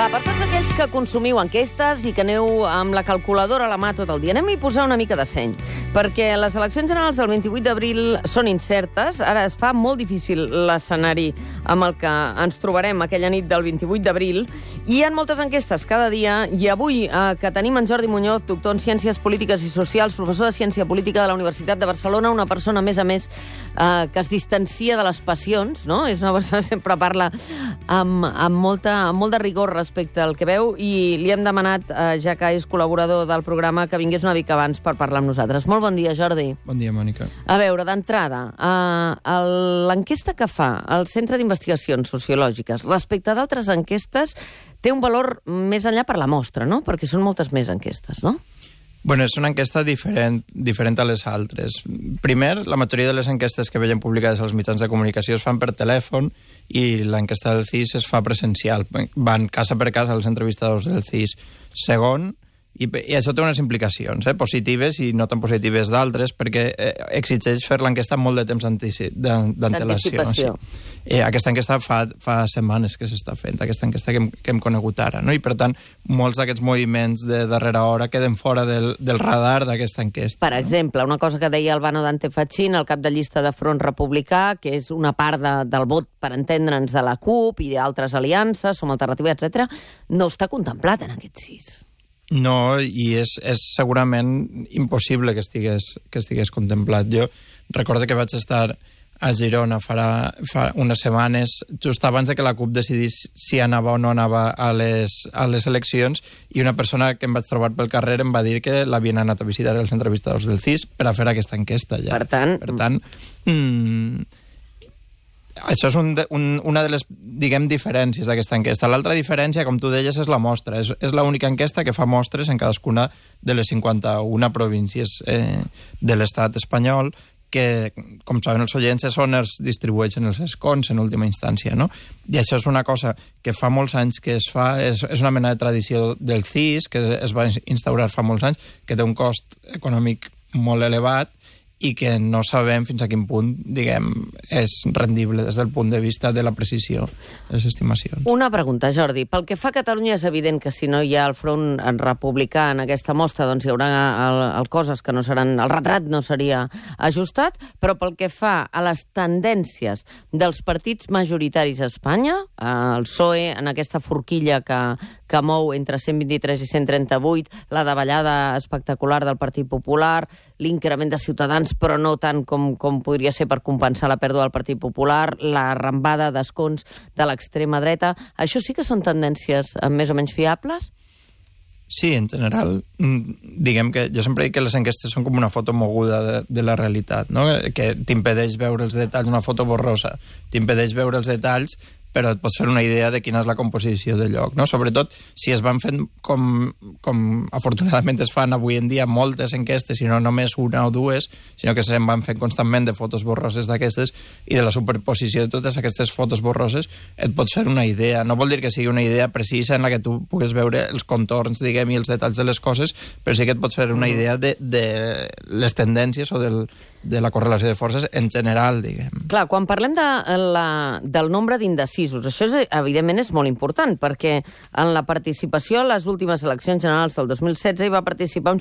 Va, per tots aquells que consumiu enquestes i que aneu amb la calculadora a la mà tot el dia, anem-hi a posar una mica de seny, perquè les eleccions generals del 28 d'abril són incertes. Ara es fa molt difícil l'escenari amb el que ens trobarem aquella nit del 28 d'abril. Hi ha moltes enquestes cada dia, i avui que tenim en Jordi Muñoz, doctor en Ciències Polítiques i Socials, professor de Ciència Política de la Universitat de Barcelona, una persona, a més, que es distancia de les passions, no? És una persona que sempre parla amb molt de rigor respecte al que veu, i li hem demanat, ja que és col·laborador del programa, que vingués una mica abans per parlar amb nosaltres. Molt bon dia, Jordi. Bon dia, Mònica. A veure, d'entrada, l'enquesta que fa el Centre d'Investigacions Sociològiques respecte d'altres enquestes té un valor més enllà per la mostra, no? Perquè són moltes més enquestes, no? Bueno, és una enquesta diferent a les altres. Primer, la majoria de les enquestes que veiem publicades als mitjans de comunicació es fan per telèfon, i l'enquesta del CIS es fa presencial. Van casa per casa els entrevistadors del CIS. Segon, i això té unes implicacions, positives i no tan positives d'altres, perquè exigeix fer l'enquesta amb molt de temps d'antelació. Sí. Aquesta enquesta fa setmanes que s'està fent, aquesta enquesta que hem conegut ara, no? I per tant, molts d'aquests moviments de darrera hora queden fora del radar d'aquesta enquesta. Per exemple, una cosa que deia Albano Dante Fachin, el cap de llista de Front Republicà, que és una part del vot, per entendre'ns, de la CUP i d'altres aliances, Som Alternativa, etc., no està contemplat en aquest CIS. No, i és segurament impossible que estigués contemplat. Jo recordo que vaig estar a Girona fa unes setmanes, just abans de que la CUP decidís si anava o no anava a les eleccions, i una persona que em vaig trobar pel carrer em va dir que l'havien anat a visitar els entrevistadors del CIS per a fer aquesta enquesta. Ja. Per tant, això és una de les, diferències d'aquesta enquesta. L'altra diferència, com tu deies, és la mostra. És l'única enquesta que fa mostres en cadascuna de les 51 províncies de l'estat espanyol, que, com saben els oients, és on es distribueixen els escons en última instància, no? I això és una cosa que fa molts anys que es fa, és una mena de tradició del CIS, que es va instaurar fa molts anys, que té un cost econòmic molt elevat, i que no sabem fins a quin punt, és rendible des del punt de vista de la precisió de les estimacions. Una pregunta, Jordi. Pel que fa a Catalunya, és evident que si no hi ha el front republicà en aquesta mostra, doncs hi haurà coses que no seran... El retrat no seria ajustat, però pel que fa a les tendències dels partits majoritaris a Espanya, el PSOE, en aquesta forquilla que mou entre 123 i 138, la davallada espectacular del Partit Popular, l'increment de Ciutadans, però no tant com podria ser per compensar la pèrdua del Partit Popular, la arrambada d'escons de l'extrema dreta. Això sí que són tendències més o menys fiables? Sí, en general, que jo sempre dic que les enquestes són com una foto moguda de la realitat, no? Que t'impedeix veure els detalls, una foto borrosa, t'impedeix veure els detalls, però et pots fer una idea de quina és la composició del lloc, no? Sobretot si es van fent com afortunadament es fan avui en dia moltes enquestes, i no només una o dues, sinó que se'n van fent constantment de fotos borroses d'aquestes, i de la superposició de totes aquestes fotos borroses et pots fer una idea. No vol dir que sigui una idea precisa en la que tu puguis veure els contorns, i els detalls de les coses, però sí que et pots fer una idea de les tendències o de la correlació de forces en general, Clar, quan parlem del nombre d'indecisos, això evidentment és molt important, perquè en la participació a les últimes eleccions generals del 2016 hi va participar un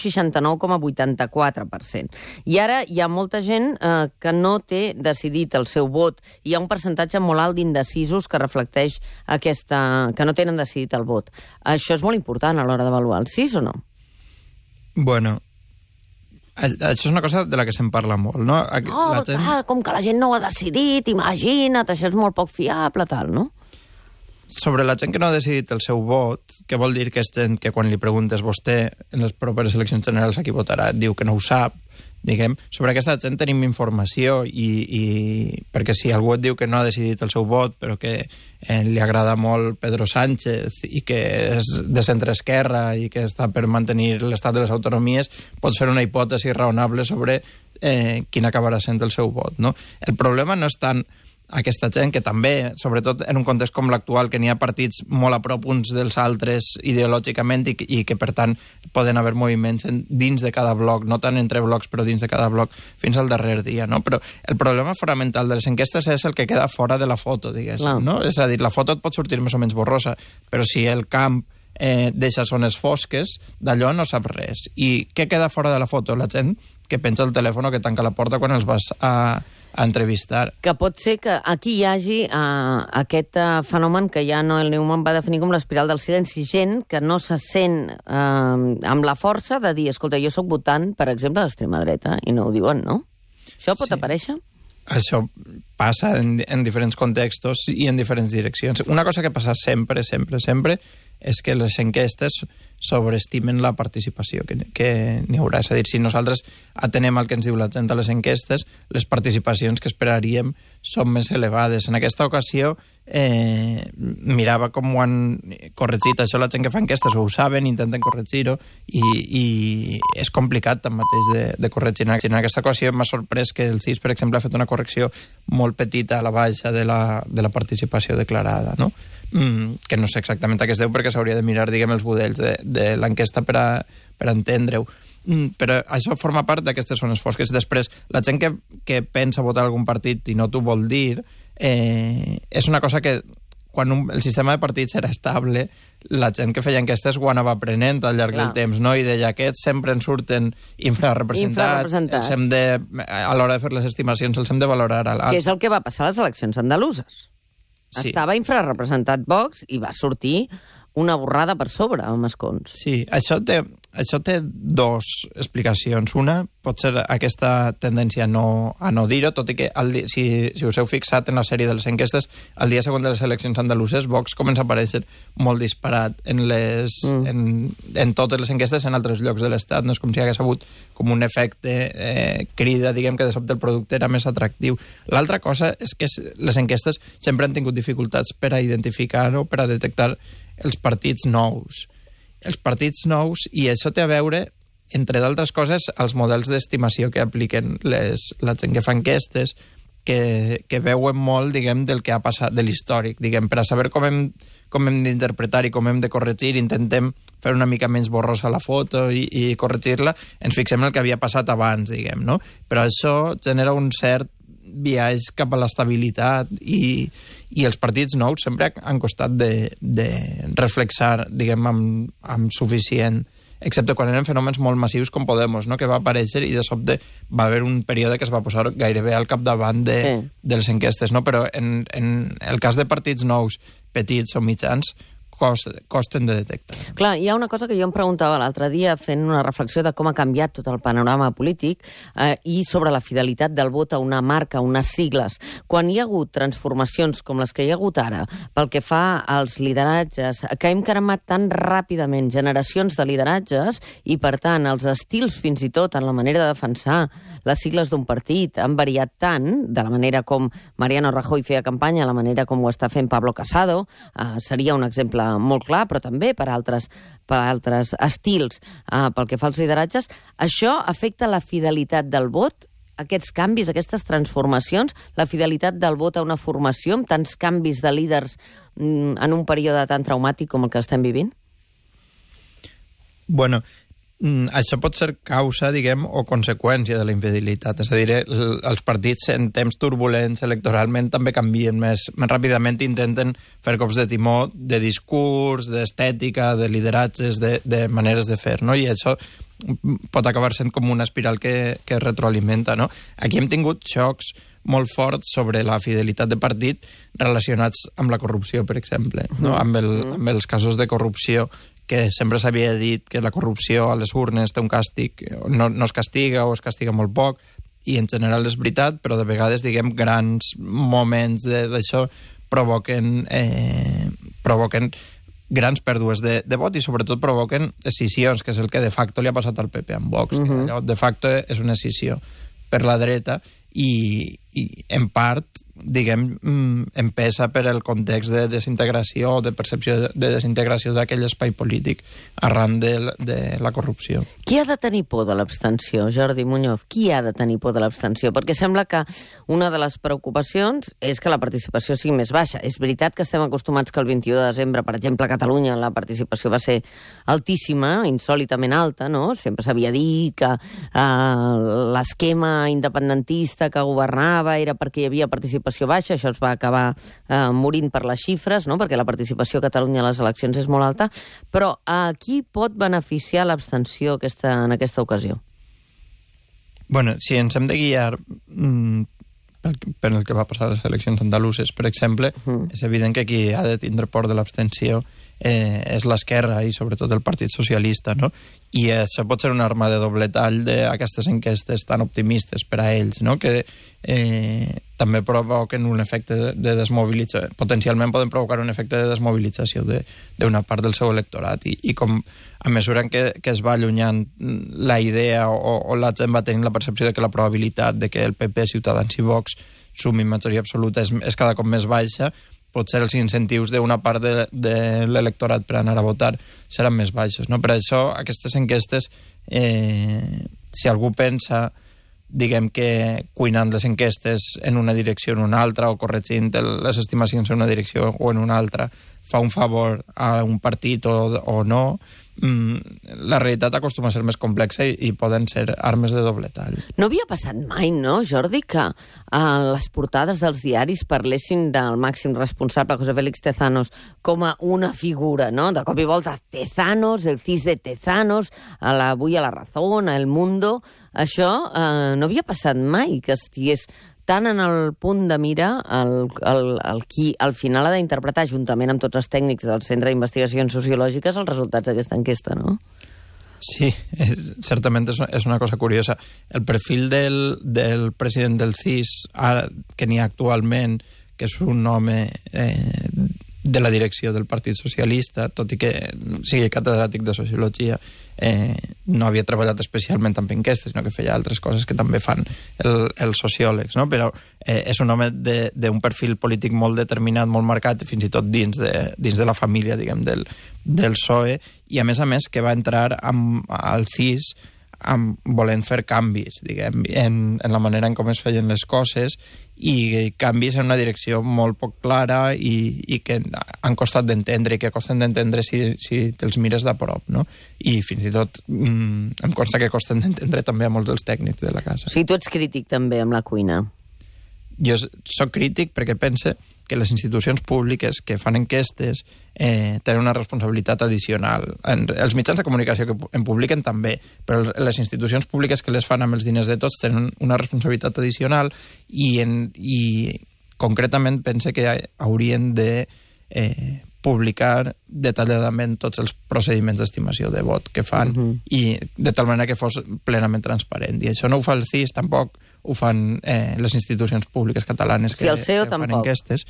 69,84%. I ara hi ha molta gent que no té decidit el seu vot. Hi ha un percentatge molt alt d'indecisos que reflecteix que no tenen decidit el vot. Això és molt important a l'hora d'avaluar el CIS, o no? Bueno, això és una cosa de la que se'n parla molt, no? Clar, com que la gent no ho ha decidit, imagina't, això és molt poc fiable, tal, no? Sobre la gent que no ha decidit el seu vot, que vol dir que és gent que quan li preguntes vostè en les properes eleccions generals a qui votarà, diu que no ho sap, sobre aquesta gent tenim informació, i perquè si algú et diu que no ha decidit el seu vot, però que li agrada molt Pedro Sánchez i que és de centre-esquerra i que està per mantenir l'estat de les autonomies, pots fer una hipòtesi raonable sobre quin acabarà sent el seu vot, no? El problema no és tant aquesta gent, que també, sobretot en un context com l'actual, que n'hi ha partits molt a prop uns dels altres ideològicament i que, per tant, poden haver moviments dins de cada bloc, no tant entre blocs, però dins de cada bloc, fins al darrer dia, no? Però el problema fonamental de les enquestes és el que queda fora de la foto, diguéssim, no? És a dir, la foto et pot sortir més o menys borrosa, però si el camp deixa zones fosques, d'allò no saps res. I què queda fora de la foto? La gent que penja el telèfon o que tanca la porta quan els vas a entrevistar. Que pot ser que aquí hi hagi aquest fenomen que ja Noel Neumann va definir com l'espiral del silenci. Gent que no se sent amb la força de dir, escolta, jo sóc votant, per exemple, d'extrema dreta, i no ho diuen, no? Això pot aparèixer? Això passa en diferents contextos i en diferents direccions. Una cosa que passa sempre és que les enquestes sobreestimen la participació que n'hi haurà. És a dir, si nosaltres atenem el que ens diu la gent a les enquestes, les participacions que esperaríem són més elevades. En aquesta ocasió mirava com ho han corregit això la gent que fa enquestes, ho saben, intenten corregir-ho, i és complicat tanmateix de corregir. En aquesta ocasió m'ha sorprès que el CIS, per exemple, ha fet una correcció molt petita a la baixa de la participació declarada, no? Que no sé exactament a què es deu, perquè s'hauria de mirar, diguem, els budells de l'enquesta per a entendre-ho. Però això forma part d'aquestes zones fosques. Després, la gent que pensa votar algun partit i no t'ho vol dir, és una cosa que quan el sistema de partits era estable, la gent que feia enquestes ho anava aprenent al llarg del temps, no? I deia, aquests sempre en surten infrarrepresentats. A l'hora de fer les estimacions els hem de valorar a l'alça. Que és el que va passar a les eleccions andaluses. Sí. Estava infrarrepresentat Vox i va sortir una borrada per sobre, amb escons. Sí, això té dos explicacions. Una pot ser aquesta tendència a no dir-ho, tot i que si us heu fixat en la sèrie de les enquestes, el dia següent de les eleccions andaluses, Vox comença a aparèixer molt disparat en totes les enquestes en altres llocs de l'Estat. No és com si hagués hagut com un efecte crida, diguem, que de sobte el producte era més atractiu. L'altra cosa és que les enquestes sempre han tingut dificultats per a identificar o per a detectar els partits nous. Els partits nous, i això té a veure, entre d'altres coses, els models d'estimació que apliquen la gent que fa enquestes, que veuen molt, diguem, del que ha passat, de l'històric, diguem, per a saber com hem d'interpretar i com hem de corregir, intentem fer una mica menys borrosa la foto i corregir-la, ens fixem en el que havia passat abans, diguem, no? Però això genera un cert viatge cap a l'estabilitat i els partits nous sempre han costat de reflexar, diguem, amb suficient, excepte quan eren fenòmens molt massius com Podemos, no? Que va aparèixer i de sobte va haver un període que es va posar gairebé al capdavant de les enquestes, no? Però en el cas de partits nous, petits o mitjans, costen de detectar. Clar, hi ha una cosa que jo em preguntava l'altre dia fent una reflexió de com ha canviat tot el panorama polític i sobre la fidelitat del vot a una marca, a unes sigles. Quan hi ha hagut transformacions com les que hi ha hagut ara, pel que fa als lideratges, que hem cremat tan ràpidament generacions de lideratges i, per tant, els estils fins i tot en la manera de defensar les sigles d'un partit han variat tant, de la manera com Mariano Rajoy feia campanya, la manera com ho està fent Pablo Casado, seria un exemple molt clar, però també per altres estils pel que fa als lideratges. Això afecta la fidelitat del vot? Aquests canvis, aquestes transformacions, la fidelitat del vot a una formació amb tants canvis de líders en un període tan traumàtic com el que estem vivint? Bueno, això pot ser causa, diguem, o conseqüència de la infidelitat. És a dir, els partits en temps turbulents electoralment també canvien més ràpidament, intenten fer cops de timó de discurs, d'estètica, de lideratges, de maneres de fer, no? I això pot acabar sent com una espiral que retroalimenta, no? Aquí hem tingut xocs molt forts sobre la fidelitat de partit relacionats amb la corrupció, per exemple, no? Amb els casos de corrupció, que sempre s'havia dit que la corrupció a les urnes té un càstig, no es castiga o es castiga molt poc, i en general és veritat, però de vegades, diguem, grans moments d'això provoquen grans pèrdues de vot i sobretot provoquen escissions, que és el que de facto li ha passat al PP amb Vox. Allò de facto és una escissió per la dreta i en part, diguem, empesa per el context de desintegració o de percepció de desintegració d'aquell espai polític arran de la corrupció. Qui ha de tenir por de l'abstenció, Jordi Muñoz? Qui ha de tenir por de l'abstenció? Perquè sembla que una de les preocupacions és que la participació sigui més baixa. És veritat que estem acostumats que el 21 de desembre, per exemple, a Catalunya, la participació va ser altíssima, insòlitament alta, no? Sempre s'havia dit que l'esquema independentista que governava era perquè hi havia participació baixa, això es va acabar morint per les xifres, no? Perquè la participació a Catalunya a les eleccions és molt alta, però a qui pot beneficiar l'abstenció en aquesta ocasió? Bueno, si ens hem de guiar per el que va passar a les eleccions andaluses, per exemple, és evident que qui ha de tindre por de l'abstenció és l'esquerra i sobretot el Partit Socialista, no? I això pot ser una arma de doble tall d'aquestes enquestes tan optimistes per a ells, no? Que també provoquen un efecte de desmobilització. Potencialment poden provocar un efecte de desmobilització d'una part del seu electorat i com a mesura que es va allunyant la idea o la gent va tenint la percepció de que la probabilitat de que el PP, Ciutadans i Vox sumin majoria absoluta és cada cop més baixa, potser els incentius d'una part de l'electorat per anar a votar seran més baixos, no? Per això, aquestes enquestes, si algú pensa, diguem que cuinant les enquestes en una direcció o en una altra, o corregint les estimacions en una direcció o en una altra, fa un favor a un partit o no, la realitat acostuma a ser més complexa i poden ser armes de doble tall. No havia passat mai, no, Jordi, que les portades dels diaris parlessin del màxim responsable, José Félix Tezanos, com a una figura, no? De cop i volta, Tezanos, el CIS de Tezanos, avui a La Razón, a El Mundo. Això no havia passat mai, que estigués tant en el punt de mira el qui al final ha d'interpretar, juntament amb tots els tècnics del Centre d'Investigacions Sociològiques, els resultats d'aquesta enquesta, no? Sí, certament és una cosa curiosa. El perfil del president del CIS, que n'hi ha actualment, que és un home de la direcció del Partit Socialista, tot i que sigui catedràtic de Sociologia, no havia treballat especialment amb enquestes, sinó que feia altres coses que també fan els sociòlegs, no? Però és un home d'un perfil polític molt determinat, molt marcat, fins i tot dins de la família, diguem, del PSOE, i a més que va entrar al CIS volent fer canvis, diguem, en la manera en com es feien les coses, i canvis en una direcció molt poc clara i que han costat d'entendre i que costen d'entendre si te'ls mires de prop, no? I fins i tot em consta que costen d'entendre també a molts dels tècnics de la casa. O sigui, tu ets crític també amb la cuina. Jo soc crític perquè pense que les institucions públiques que fan enquestes tenen una responsabilitat addicional. Els mitjans de comunicació que en publiquen també, però les institucions públiques que les fan amb els diners de tots tenen una responsabilitat addicional i concretament pense que haurien de publicar detalladament tots els procediments d'estimació de vot que fan i de tal manera que fos plenament transparent. I això no ho fa el CIS, tampoc ho fan les institucions públiques catalanes que fan enquestes.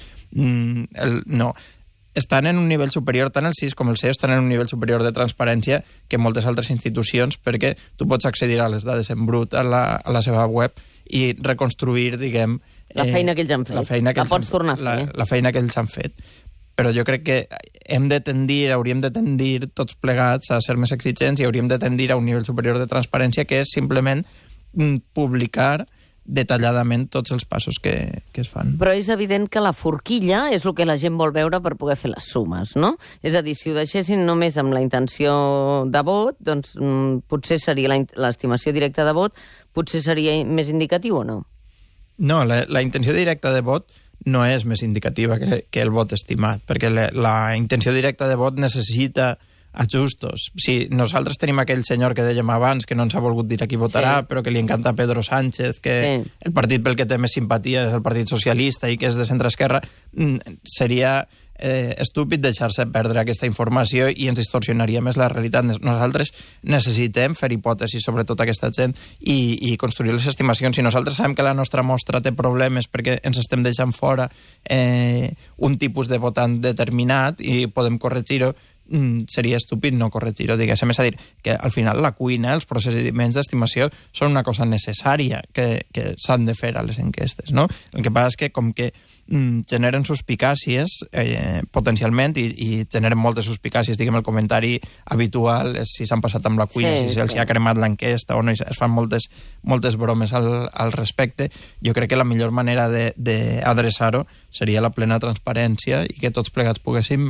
No. Estan en un nivell superior, tant el CIS com el CEO estan en un nivell superior de transparència que moltes altres institucions, perquè tu pots accedir a les dades en brut a la seva web i reconstruir, diguem... La feina que ells han fet. La pots tornar a fer. La feina que ells han fet. Però jo crec que hauríem de tendir tots plegats a ser més exigents i hauríem de tendir a un nivell superior de transparència, que és simplement publicar detalladament tots els passos que es fan. Però és evident que la forquilla és el que la gent vol veure per poder fer les sumes, no? És a dir, si ho deixessin només amb la intenció de vot, doncs potser seria l'estimació directa de vot, potser seria més indicatiu o no? No, la intenció directa de vot no és més indicativa que el vot estimat, perquè la intenció directa de vot necessita ajustos. Si nosaltres tenim aquell senyor que dèiem abans, que no ens ha volgut dir a qui votarà, sí, però que li encanta Pedro Sánchez, que sí, el partit pel que té més simpatia és el Partit Socialista i que és de centre-esquerra, seria estúpid deixar-se perdre aquesta informació i ens distorsionaria més la realitat. Nosaltres necessitem fer hipòtesis sobre tota aquesta gent i construir les estimacions. Si nosaltres sabem que la nostra mostra té problemes perquè ens estem deixant fora un tipus de votant determinat i podem corregir-ho, seria estúpid no corregir-ho, diguéssim. És a dir, que al final la cuina, els procediments d'estimació són una cosa necessària que s'han de fer a les enquestes, no? El que passa és que com que generen suspicàcies potencialment i generen moltes suspicàcies, diguem, el comentari habitual és si s'han passat amb la cuina, si se'ls ha cremat l'enquesta o no, es fan moltes bromes al respecte. Jo crec que la millor manera d'adreçar-ho seria la plena transparència i que tots plegats poguéssim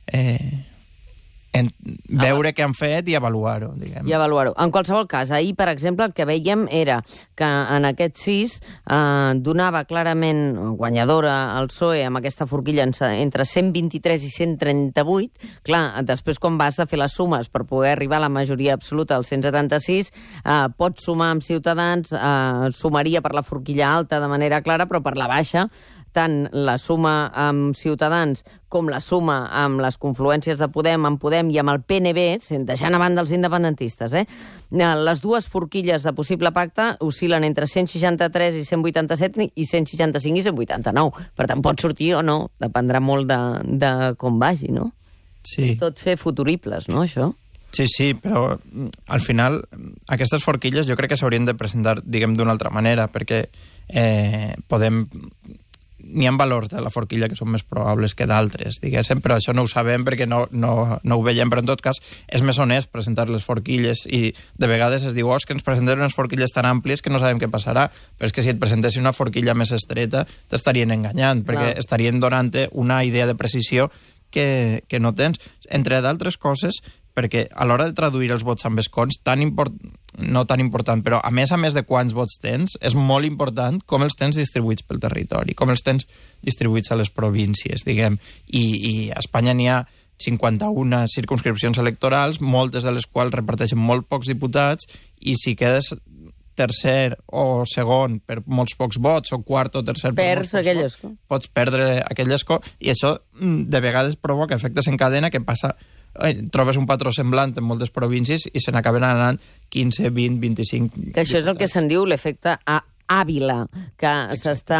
veure què han fet i avaluar-ho, diguem. I avaluar-ho. En qualsevol cas, ahir, per exemple, el que veiem era que en aquest 6 donava clarament guanyadora al PSOE amb aquesta forquilla entre 123 i 138. Clar, després quan vas a fer les sumes per poder arribar a la majoria absoluta, al 176, pots sumar amb Ciutadans, sumaria per la forquilla alta de manera clara, però per la baixa tant la suma amb Ciutadans com la suma amb les confluències de Podem, amb Podem i amb el PNB, deixant a banda els independentistes, les dues forquilles de possible pacte oscil·len entre 163 i 187 i 165 i 189. Per tant, pot sortir o no, dependrà molt de com vagi, no? Sí. És tot fer futuribles, no, això? Sí, però al final aquestes forquilles jo crec que s'haurien de presentar, diguem, d'una altra manera, perquè Podem... N'hi ha valors de la forquilla que són més probables que d'altres, diguéssim, però això no ho sabem perquè no ho veiem, però en tot cas és més honest presentar les forquilles i de vegades es diu que ens presenten unes forquilles tan àmplies que no sabem què passarà, però és que si et presentessin una forquilla més estreta t'estarien enganyant, perquè estarien donant-te una idea de precisió que no tens, entre d'altres coses, perquè a l'hora de traduir els vots amb escons, no tan important, però a més de quants vots tens, és molt important com els tens distribuïts pel territori, com els tens distribuïts a les províncies, diguem. I a Espanya n'hi ha 51 circumscripcions electorals, moltes de les quals reparteixen molt pocs diputats, i si quedes tercer o segon per molts pocs vots, o quart o tercer per molts pocs vots, pots perdre aquell escó, i això de vegades provoca efectes en cadena que passa... trobes un patró semblant en moltes províncies i se n'acaben anant 15, 20, 25... Que això és el que se'n diu l'efecte Àvila, que s'està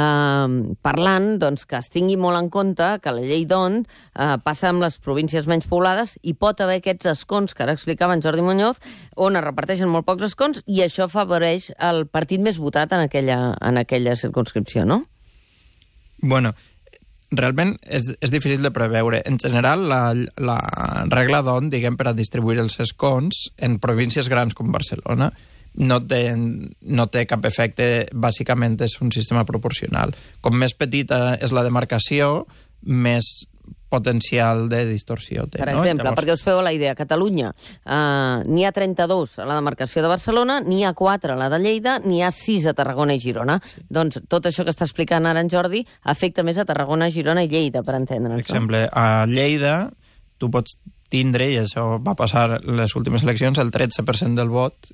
parlant, doncs, que es tingui molt en compte que la llei d'Hondt passa amb les províncies menys poblades i pot haver aquests escons que ara explicava en Jordi Muñoz, on es reparteixen molt pocs escons i això afavoreix el partit més votat en aquella circumscripció, no? Bueno, realment és difícil de preveure. En general, la regla d'Hondt, diguem, per a distribuir els escons en províncies grans com Barcelona no té cap efecte. Bàsicament és un sistema proporcional. Com més petita és la demarcació, més potencial de distorsió té. Per exemple, Llavors... perquè us feu la idea, a Catalunya n'hi ha 32 a la demarcació de Barcelona, n'hi ha 4 a la de Lleida, n'hi ha 6 a Tarragona i Girona. Sí. Doncs tot això que està explicant ara en Jordi afecta més a Tarragona, Girona i Lleida, per entendre'ns. Per exemple, a Lleida tu pots tindre, i això va passar les últimes eleccions, el 13% del vot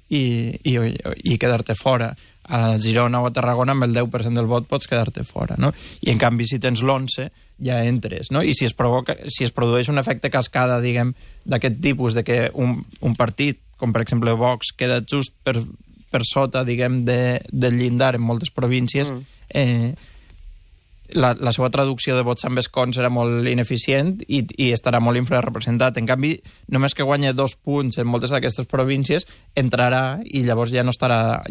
i quedar-te fora. A Girona o a Tarragona amb el 10% del vot pots quedar-te fora, no? I en canvi si tens l'11 ja entres, no? I si es produeix un efecte cascada, diguem, d'aquest tipus, de que un partit, com per exemple Vox, queda just per sota, diguem, del llindar en moltes províncies, la seva traducció de vots amb escons era molt ineficient i estarà molt infrarrepresentat. En canvi, només que guanya 2 punts en moltes d'aquestes províncies, entrarà i llavors ja no estarà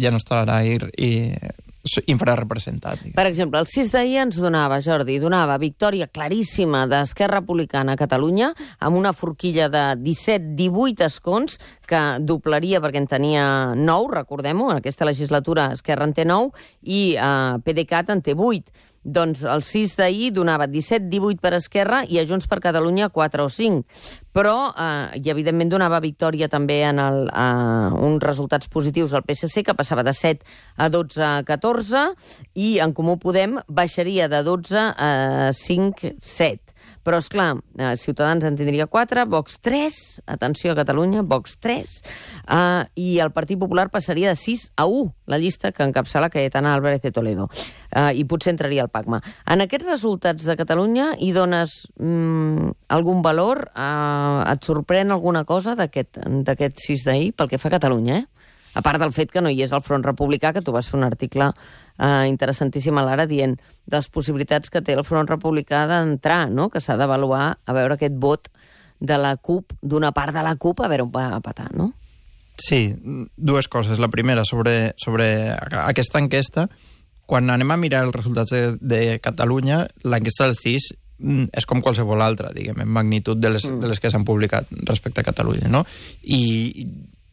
infrarrepresentat. Per exemple, el 6 d'ahir ens donava, Jordi, victòria claríssima d'Esquerra Republicana a Catalunya amb una forquilla de 17-18 escons que doblaria perquè en tenia 9, recordem-ho, en aquesta legislatura Esquerra en té 9 i PDeCAT en té 8. Doncs el 6 d'ahir donava 17-18 per Esquerra i a Junts per Catalunya 4 o 5. Però, i evidentment donava victòria també en uns resultats positius al PSC, que passava de 7 a 12 a 14, i en Comú Podem baixaria de 12 a 5, 7. Però, esclar, Ciutadans en tindria 4, Vox 3, atenció a Catalunya, Vox 3, i el Partit Popular passaria de 6 a 1, la llista que encapçala Cayetana Álvarez de Toledo, i potser entraria al PACMA. En aquests resultats de Catalunya hi dones algun valor? Et sorprèn alguna cosa d'aquest 6 d'ahir pel que fa a Catalunya, A part del fet que no hi és el Front Republicà, que tu vas fer un article interessantíssim a l'Ara dient de les possibilitats que té el Front Republicà d'entrar, no? Que s'ha d'avaluar a veure aquest vot de la CUP, d'una part de la CUP, a veure on va a patar, no? Sí, dues coses. La primera, sobre aquesta enquesta, quan anem a mirar els resultats de Catalunya, l'enquesta del CIS és com qualsevol altra, diguem, en magnitud de les que s'han publicat respecte a Catalunya, no? I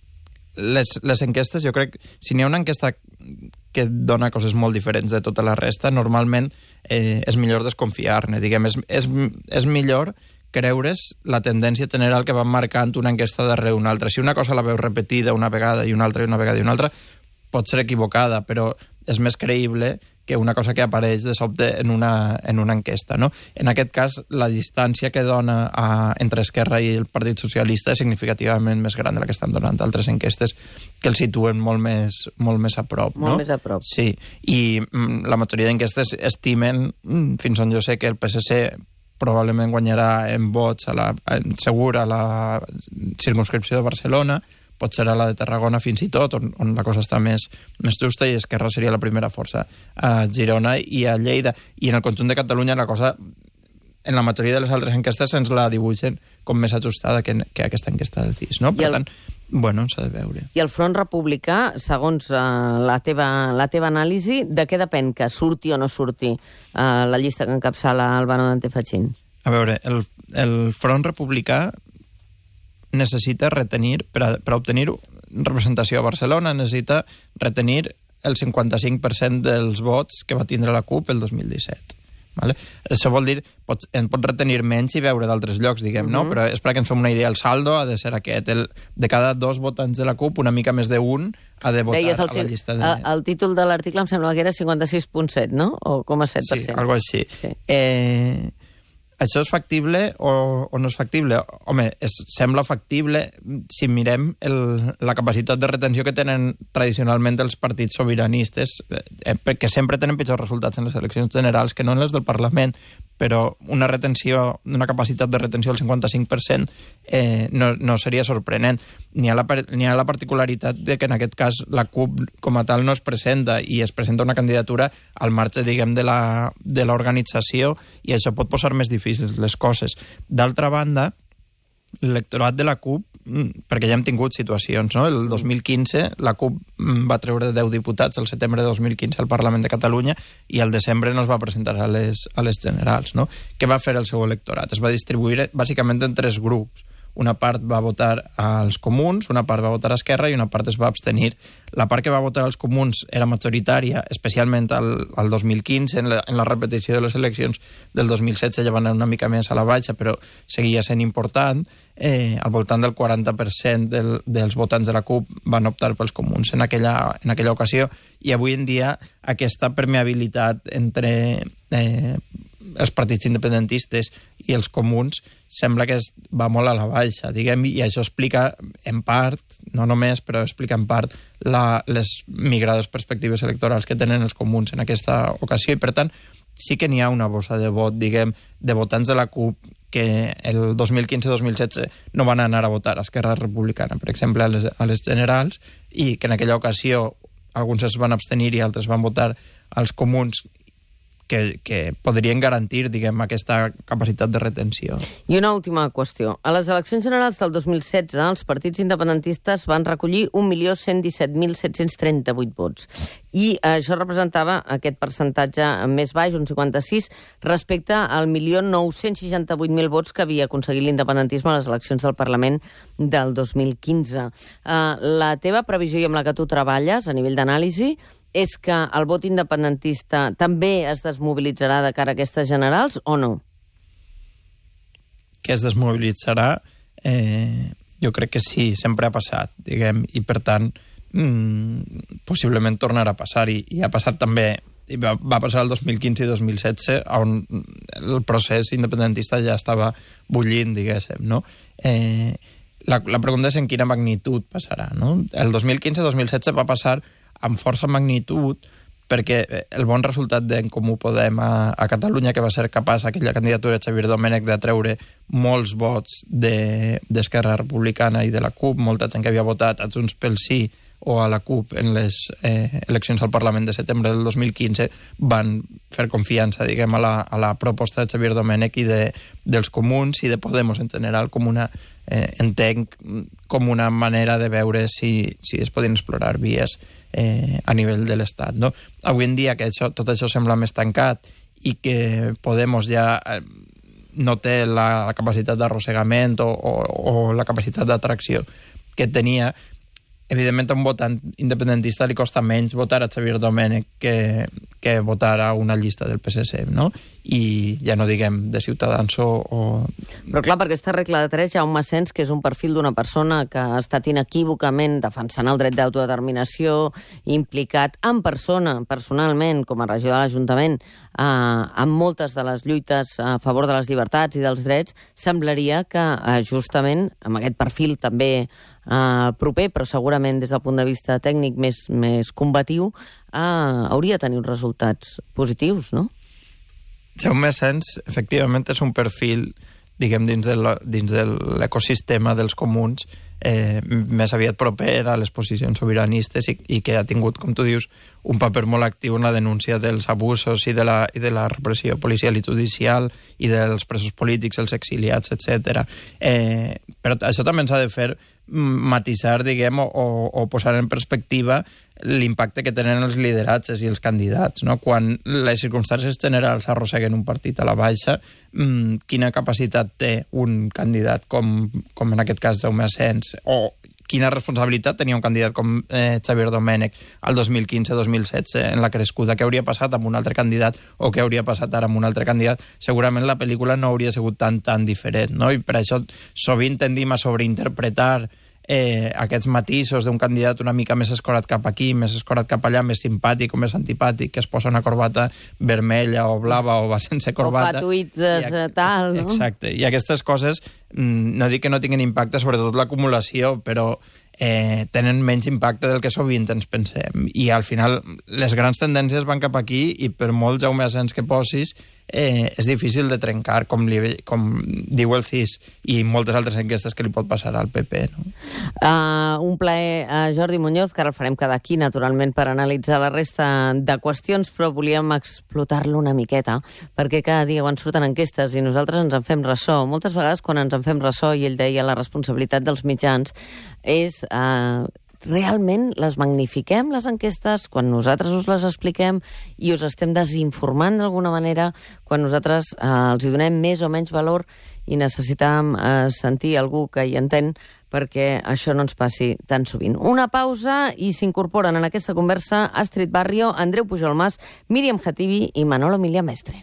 les enquestes, jo crec, si n'hi ha una enquesta que dona coses molt diferents de tota la resta, normalment és millor desconfiar-ne, diguem, és millor creure's la tendència general que van marcant una enquesta darrere una altra. Si una cosa la veus repetida una vegada i una altra i una vegada i una altra, pot ser equivocada, però és més creïble que una cosa que apareix de sobte en una enquesta, no? En aquest cas, la distància que dona entre Esquerra i el Partit Socialista és significativament més gran de la que estan donant altres enquestes que el situen molt més a prop, no? Molt més a prop. Sí, i la majoria d'enquestes estimen, fins on jo sé, que el PSC probablement guanyarà en vots segur a la circumscripció de Barcelona, potser a la de Tarragona fins i tot, on la cosa està més justa, i Esquerra seria la primera força a Girona i a Lleida. I en el conjunt de Catalunya la cosa, en la majoria de les altres enquestes, ens la dibuixen com més ajustada que aquesta enquesta del CIS, no? Per tant, bueno, s'ha de veure. I el Front Republicà, segons la teva anàlisi, de què depèn que surti o no surti la llista que encapçala Albano Dante Fachin? A veure, el Front Republicà necessita retenir, per obtenir representació a Barcelona, necessita retenir el 55% dels vots que va tindre la CUP el 2017. Vale? Això vol dir, en pot retenir menys i veure d'altres llocs, diguem, no? Però és perquè ens fem una idea, el saldo ha de ser aquest. De cada 2 votants de la CUP, una mica més d'un ha de votar a la llista de... El títol de l'article em sembla que era 56,7, no? O 0,7%. Sí, algo així. Sí. Això és factible o no és factible? Home, sembla factible si mirem la capacitat de retenció que tenen tradicionalment els partits sobiranistes, que sempre tenen pitjors resultats en les eleccions generals que no en les del Parlament, però una capacitat de retenció del 55% no seria sorprenent. N'hi ha la particularitat de que en aquest cas la CUP com a tal no es presenta, i es presenta una candidatura al marge, diguem, de l'organització, i això pot posar més difícils les coses. D'altra banda, l'electorat de la CUP, perquè ja hem tingut situacions, no? El 2015 la CUP va treure 10 diputats al setembre de 2015 al Parlament de Catalunya, i al desembre no es va presentar a les generals, no? Què va fer el seu electorat? Es va distribuir bàsicament en 3 grups. Una part va votar als comuns, una part va votar a Esquerra i una part es va abstenir. La part que va votar als comuns era majoritària, especialment al 2015, en la repetició de les eleccions del 2016 ja van anar una mica més a la baixa, però seguia sent important. Al voltant del 40% dels votants de la CUP van optar pels comuns en aquella ocasió, i avui en dia aquesta permeabilitat entre els partits independentistes i els comuns sembla que va molt a la baixa, diguem, i això explica en part, no només, però explica en part les migrades perspectives electorals que tenen els comuns en aquesta ocasió, i per tant sí que n'hi ha una bossa de vot, diguem, de votants de la CUP que el 2015-2016 no van anar a votar a Esquerra Republicana, per exemple, a les generals, i que en aquella ocasió alguns es van abstenir i altres van votar als comuns, que podrien garantir, diguem, aquesta capacitat de retenció. I una última qüestió. A les eleccions generals del 2016, els partits independentistes van recollir 1.117.738 vots. I això representava aquest percentatge més baix, un 56, respecte al 1.968.000 vots que havia aconseguit l'independentisme a les eleccions del Parlament del 2015. La teva previsió, i amb la que tu treballes a nivell d'anàlisi, és que el vot independentista també es desmobilitzarà de cara a aquestes generals o no? Que es desmobilitzarà, jo crec que sí, sempre ha passat, diguem, i per tant possiblement tornarà a passar, i ha passat també, i va passar el 2015 i 2016, on el procés independentista ja estava bullint, diguéssim, no? La pregunta és en quina magnitud passarà, no? El 2015-2016 va passar amb força magnitud perquè el bon resultat d'en Comú Podem a Catalunya, que va ser capaç aquella candidatura de Xavier Domènech de treure molts vots d'Esquerra Republicana i de la CUP, molta gent que havia votat a Junts pel Sí o a la CUP en les eleccions al Parlament de setembre del 2015 van fer confiança, diguem, a la proposta de Xavier Domènech i dels Comuns i de Podemos en general, com una, entenc, com una manera de veure si es podien explorar vies a nivell de l'Estat, no? Avui en dia que tot això sembla més tancat i que Podemos ja no té la capacitat d'arrossegament o la capacitat d'atracció que tenia, evidentment a un votant independentista li costa menys votar a Xavier Domènech que votar a una llista del PSC, no? I ja no diguem de Ciutadans o... Però clar, perquè aquesta regla de 3, Jaume Asens, que és un perfil d'una persona que ha estat inequívocament defensant el dret d'autodeterminació, implicat en persona, personalment, com a regidor de l'Ajuntament, en moltes de les lluites a favor de les llibertats i dels drets, semblaria que justament amb aquest perfil també proper, però segurament des del punt de vista tècnic més combatiu, hauria de tenir uns resultats positius, no? Jaume Asens, efectivament, és un perfil, diguem, dins de l'ecosistema dels comuns, més aviat proper a les posicions sobiranistes i que ha tingut, com tu dius, un paper molt actiu en la denúncia dels abusos i de la repressió policial i judicial i dels presos polítics, els exiliats, etc. Però això també ens ha de fer matisar, diguem, o posar en perspectiva l'impacte que tenen els lideratges i els candidats, no? Quan les circumstàncies generals arrosseguen un partit a la baixa, quina capacitat té un candidat com en aquest cas Jaume Asens, o quina responsabilitat tenia un candidat com Xavier Domènech al 2015-2016 en la crescuda? Què hauria passat amb un altre candidat o què hauria passat ara amb un altre candidat? Segurament la pel·lícula no hauria sigut tan diferent, no? I per això sovint tendim a sobreinterpretar aquests matisos d'un candidat una mica més escorat cap aquí, més escorat cap allà, més simpàtic o més antipàtic, que es posa una corbata vermella o blava o va sense corbata. O fa tuits tal, no? Exacte. I aquestes coses, no dic que no tinguin impacte, sobretot l'acumulació, però tenen menys impacte del que sovint ens pensem. I al final les grans tendències van cap aquí i per molt Jaume Asens que posis, és difícil de trencar, com diu el CIS i moltes altres enquestes que li pot passar al PP. No? Un plaer, Jordi Muñoz, que ara el farem cada aquí, naturalment, per analitzar la resta de qüestions, però volíem explotar-lo una miqueta, perquè cada dia quan surten enquestes i nosaltres ens en fem ressò. Moltes vegades quan ens en fem ressò, i ell deia la responsabilitat dels mitjans, és... realment les magnifiquem, les enquestes, quan nosaltres us les expliquem i us estem desinformant d'alguna manera, quan nosaltres els hi donem més o menys valor i necessitem sentir algú que hi entén perquè això no ens passi tan sovint. Una pausa i s'incorporen en aquesta conversa Astrid Barrio, Andreu Pujol Mas, Míriam Khatibi i Manolo Emilià Mestre.